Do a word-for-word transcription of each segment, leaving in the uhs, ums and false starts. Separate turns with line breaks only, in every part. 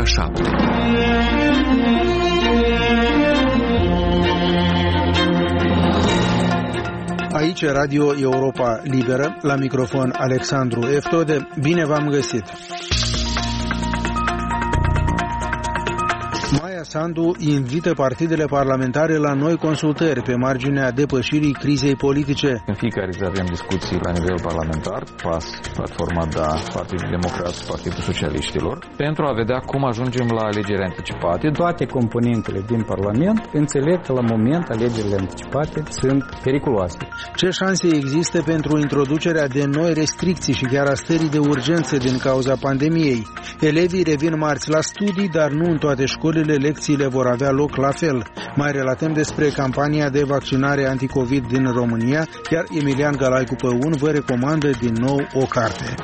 ora șapte.
Aici Radio Europa Liberă, la microfon Alexandru Eftode. Bine v-am găsit! Maia Sandu invită partidele parlamentare la noi consultări pe marginea depășirii crizei politice.
În fiecare zi avem discuții la nivel parlamentar, P A S, platforma D A, Partidul Democrat și Partidul Socialiștilor, pentru a vedea cum ajungem la alegeri anticipate.
Toate componentele din Parlament înțeleg că la moment alegerile anticipate sunt periculoase.
Ce șanse există pentru introducerea de noi restricții și chiar a stării de urgență din cauza pandemiei? Elevii revin marți la studii, dar nu în toate școlile lecțiile vor avea loc la fel. Mai relatăm despre campania de vaccinare anticovid din România, iar Emilian Galaicu Păun vă recomandă din nou o carte.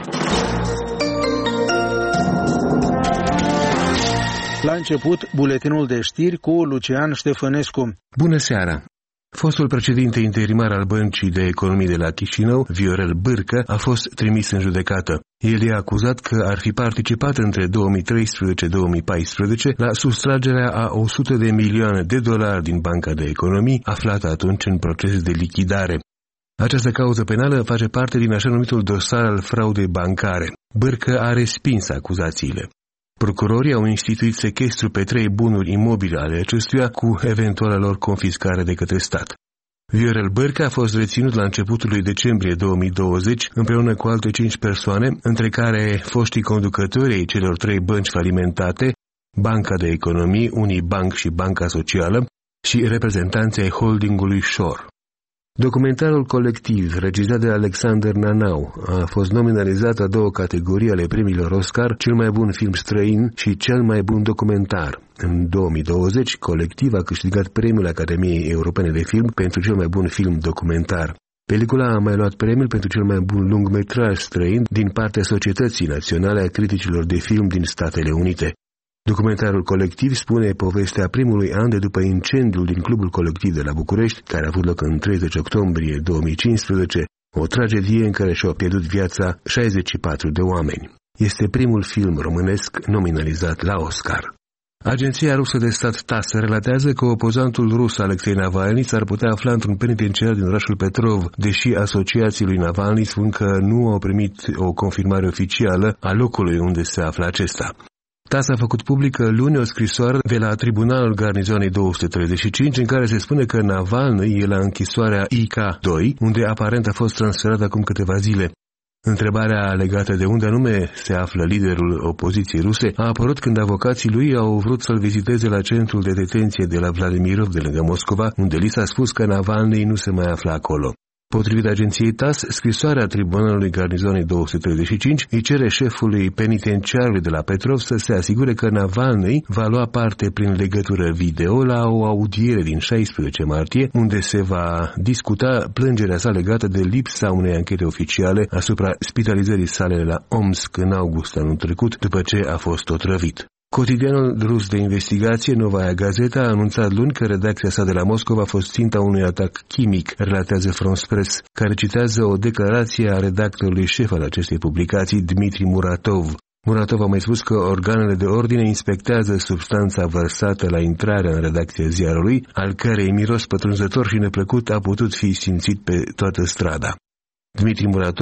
La început, buletinul de știri cu Lucian Ștefănescu.
Bună seara! Fostul președinte interimar al Băncii de Economie de la Chișinău, Viorel Bârcă, a fost trimis în judecată. El e acuzat că ar fi participat între două mii treisprezece - două mii paisprezece la sustragerea a o sută de milioane de dolari din Banca de Economie, aflată atunci în proces de lichidare. Această cauză penală face parte din așa numitul dosar al fraudei bancare. Bârcă a respins acuzațiile. Procurorii au instituit sechestru pe trei bunuri imobile ale acestuia cu eventuala lor confiscare de către stat. Viorel Bârcă a fost reținut la începutul lui decembrie două mii douăzeci împreună cu alte cinci persoane, între care foștii conducători ai celor trei bănci falimentate, Banca de Economie, Unibank și Banca Socială, și reprezentanții ai holdingului Shore. Documentarul colectiv, regizat de Alexander Nanau, a fost nominalizat la două categorii ale premiilor Oscar, cel mai bun film străin și cel mai bun documentar. În două mii douăzeci, colectiv a câștigat premiul Academiei Europene de Film pentru cel mai bun film documentar. Pelicula a mai luat premiul pentru cel mai bun lungmetraj străin din partea Societății Naționale a Criticilor de Film din Statele Unite. Documentarul colectiv spune povestea primului an de după incendiul din Clubul Colectiv de la București, care a avut loc în treizeci octombrie două mii cincisprezece, o tragedie în care și-au pierdut viața șaizeci și patru de oameni. Este primul film românesc nominalizat la Oscar. Agenția rusă de stat TASS relatează că opozantul rus Alexei Navalny s-ar putea afla într-un penitenciar din orașul Petrov, deși asociații lui Navalny spun că nu au primit o confirmare oficială a locului unde se află acesta. TASS a făcut publică luni o scrisoare de la Tribunalul Garnizonei două sute treizeci și cinci în care se spune că Navalny e la închisoarea I K doi, unde aparent a fost transferat acum câteva zile. Întrebarea legată de unde anume se află liderul opoziției ruse a apărut când avocații lui au vrut să-l viziteze la centrul de detenție de la Vladimirov de lângă Moscova, unde li s-a spus că Navalny nu se mai află acolo. Potrivit agenției TASS, scrisoarea Tribunalului Garnizonei două sute treizeci și cinci îi cere șefului penitenciarului de la Petrov să se asigure că Navalny va lua parte prin legătură video la o audiere din șaisprezece martie, unde se va discuta plângerea sa legată de lipsa unei anchete oficiale asupra spitalizării sale la Omsk în august anul trecut, după ce a fost otrăvit. Cotidianul rus de investigație Novaya Gazeta a anunțat luni că redacția sa de la Moscova a fost ținta unui atac chimic, relatează France Press, care citează o declarație a redactorului șef al acestei publicații, Dmitri Muratov. Muratov a mai spus că organele de ordine inspectează substanța vărsată la intrarea în redacția ziarului, al cărei miros pătrunzător și neplăcut a putut fi simțit pe toată strada. Dmitri Muratov